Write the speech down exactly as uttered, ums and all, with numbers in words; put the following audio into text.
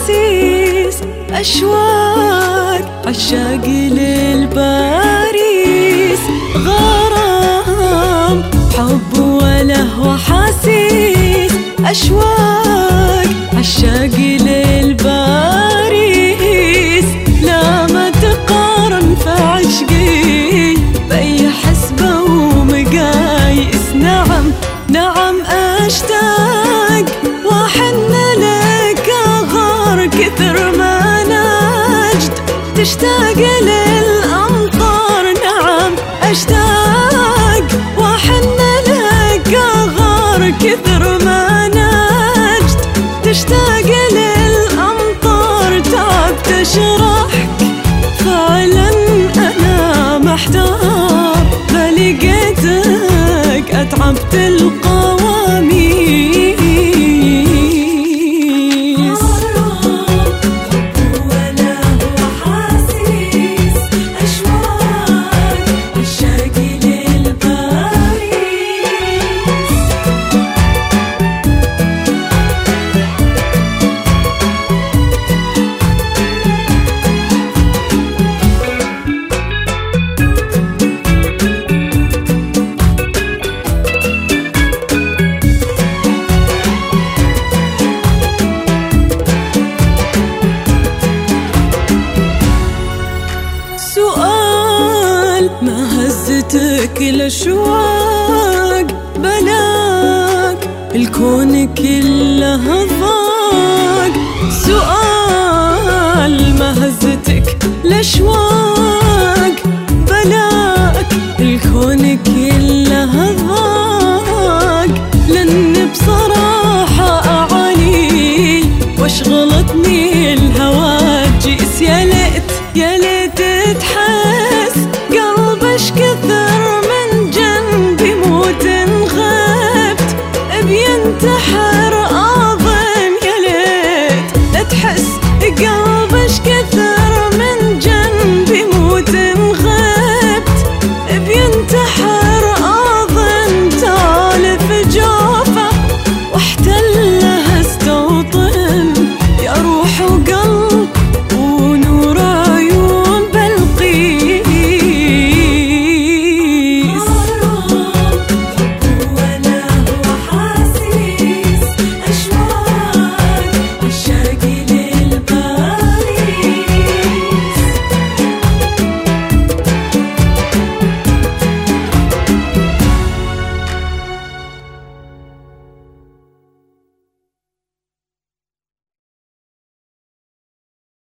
وأحاسيس أشواق عشاقي للباريس، غرام حب وله وأحاسيس أشواق عشاقي للباريس، لا ما تقارن في عشقي بأي حسبة ومقاييس. نعم نعم أشتاق وأحن لك أغار كثر ما نجد تشتاق للأمطار. نعم أشتاق وأحن لك أغار كثر ما نجد تشتاق للأمطار. تعبت أشرحك فعلا أنا محتار، ما لقيتك أتعبت القواميس. سؤال ما هزتك الأشواق بلاك الكون كله ضاق. سؤال ما هزتك الأشواق بلاك الكون كله ضاق، لأن بصراحة أعاني واشغلتني الهواجس. يا ليت يا ليت تتحمل